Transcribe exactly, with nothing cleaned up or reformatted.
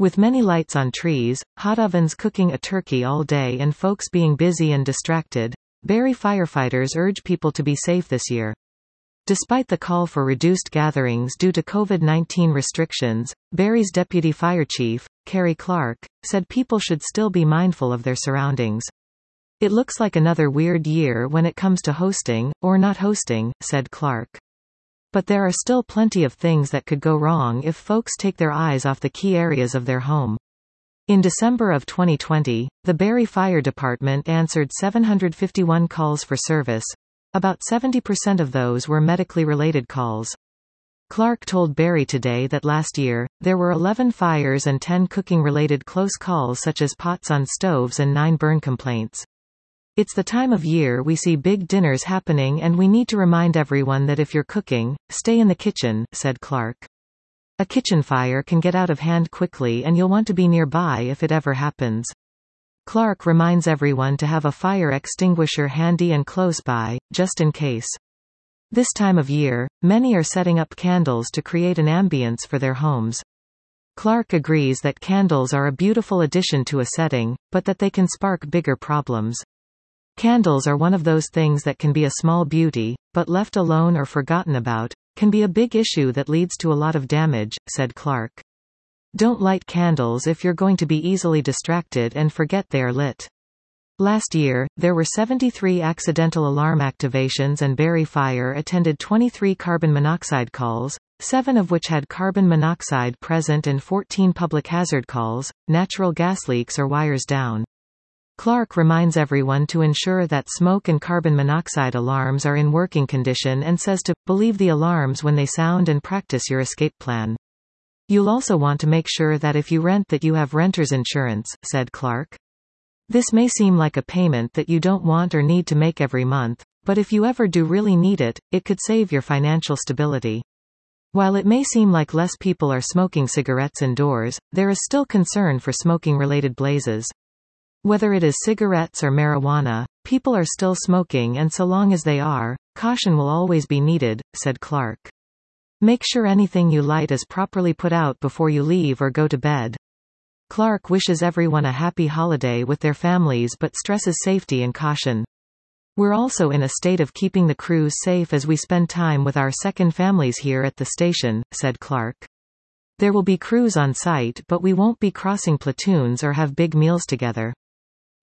With many lights on trees, hot ovens cooking a turkey all day and folks being busy and distracted, Barrie firefighters urge people to be safe this year. Despite the call for reduced gatherings due to COVID nineteen restrictions, Barrie's deputy fire chief, Kerry Clark, said people should still be mindful of their surroundings. It looks like another weird year when it comes to hosting, or not hosting, said Clark. But there are still plenty of things that could go wrong if folks take their eyes off the key areas of their home. In December of twenty twenty, the Barrie Fire Department answered seven hundred fifty-one calls for service. About seventy percent of those were medically related calls. Clark told Barrie Today that last year, there were eleven fires and ten cooking-related close calls such as pots on stoves and nine burn complaints. It's the time of year we see big dinners happening and we need to remind everyone that if you're cooking, stay in the kitchen, said Clark. A kitchen fire can get out of hand quickly and you'll want to be nearby if it ever happens. Clark reminds everyone to have a fire extinguisher handy and close by, just in case. This time of year, many are setting up candles to create an ambience for their homes. Clark agrees that candles are a beautiful addition to a setting, but that they can spark bigger problems. Candles are one of those things that can be a small beauty, but left alone or forgotten about, can be a big issue that leads to a lot of damage, said Clark. Don't light candles if you're going to be easily distracted and forget they are lit. Last year, there were seventy-three accidental alarm activations and Barrie Fire attended twenty-three carbon monoxide calls, seven of which had carbon monoxide present and fourteen public hazard calls, natural gas leaks or wires down. Clark reminds everyone to ensure that smoke and carbon monoxide alarms are in working condition and says to believe the alarms when they sound and practice your escape plan. You'll also want to make sure that if you rent that you have renter's insurance, said Clark. This may seem like a payment that you don't want or need to make every month, but if you ever do really need it, it could save your financial stability. While it may seem like less people are smoking cigarettes indoors, there is still concern for smoking-related blazes. Whether it is cigarettes or marijuana, people are still smoking and so long as they are, caution will always be needed, said Clark. Make sure anything you light is properly put out before you leave or go to bed. Clark wishes everyone a happy holiday with their families but stresses safety and caution. We're also in a state of keeping the crews safe as we spend time with our second families here at the station, said Clark. There will be crews on site but we won't be crossing platoons or have big meals together.